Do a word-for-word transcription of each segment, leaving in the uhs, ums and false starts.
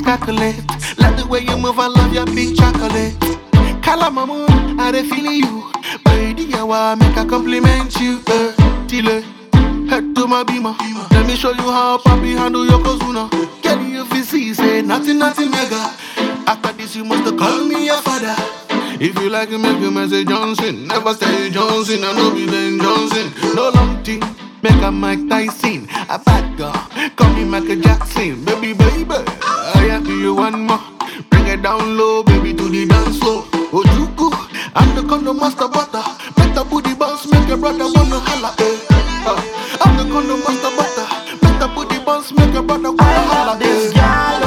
calculate. Like the way you move, I love your big chocolate. Call my moon, I dey feel you. By the hour, make a compliment you. Uh, Tile, head to my beamer. Let me show you how papi handle your kozuna. Get you if you see, say nothing, nothing mega. After this, you must call me your father. If you like it, make you message Johnson. Never say Johnson, I know be Ben Johnson. No long thing, make a Mike Tyson. A bad girl, call me Michael Jackson. Baby, baby, I have you one more. Bring it down low, baby, to the dance floor. Ojuku, I'm the condo master butter. Make the booty bounce, make your brother wanna holla. Eh. Uh, I'm the condo master butter. Make the booty bounce, make your brother wanna I holla. love this Eh. gal,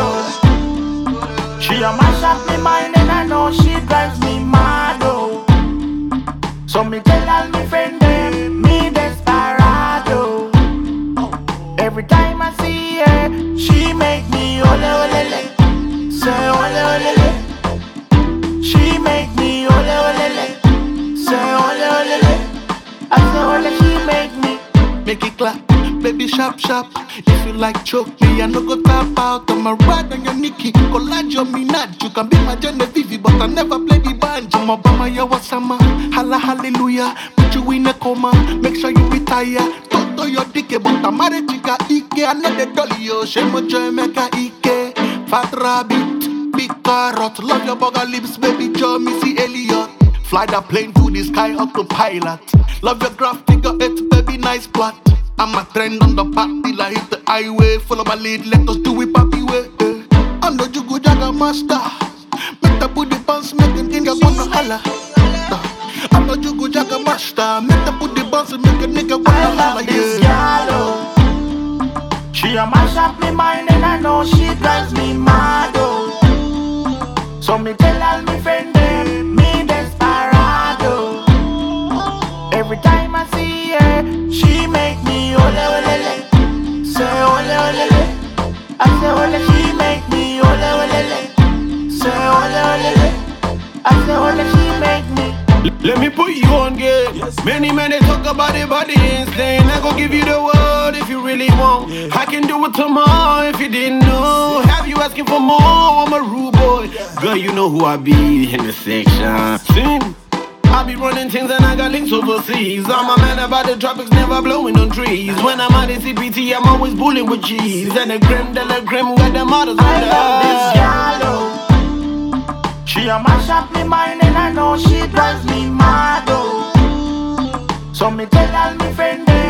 oh. She a mash up me mind and I know she drives me mad, oh. So me tell all me friend them, me desperado. Every time I see her, she make me ole ole le. Say ole ole le. She make me ole ole le. Say ole ole le. I say ole she make me. Make it clap, baby sharp sharp. If you like choke me, I no go tap out. I'm a ride on your Nicky, collage on me not. You can be my Genevieve, but I never play the banjo. I'm Obama, ya wasama, holla hallelujah. Put you in a coma, make sure you retire. Toto your dick, but I'm married chica Ike. I know the dolly, yo, shame on Jamaica Ike. Fat rabbit, big carrot, love your bugger lips, baby Joe, Missy Elliott. Fly the plane to the sky, autopilot. Love your graph, figure eight, baby, nice plot. I'm a trend on the party, like hit the highway. Follow my lead, let us do it papi way. Eh. I'm the Jugu Jaga master. Make the booty bounce, make them think I wanna holla. Uh, I'm the Jugu Jaga master. Make the booty bounce, make a nigga wanna I holla. love this Yeah. gal, oh. She a mash up me mind and I know she drives me mad, oh. So me tell all me friend them, me desperado. Every time I see her, she make me ole ole le. Say ole ole le. I say ole she make me ole ole le. Say ole ole le. I say ole she make me. Let me put you on game. Yes. Many men they talk about the body insane. I go give you the word if you really want. Yeah. I can do it tomorrow if you didn't know. Yeah. Have you asking for more? I'm a rude boy. Yeah. Girl, you know who I be in the section. Sin. I be running things and I got links overseas. I'm a man about the tropics, never blowing on trees. When I'm at the C P T, I'm always bullying with cheese. And the grim de la grim got the models on I the love this gal, oh. She a mash up me mind and I know she drives me mad, oh. So me tell all me friend them,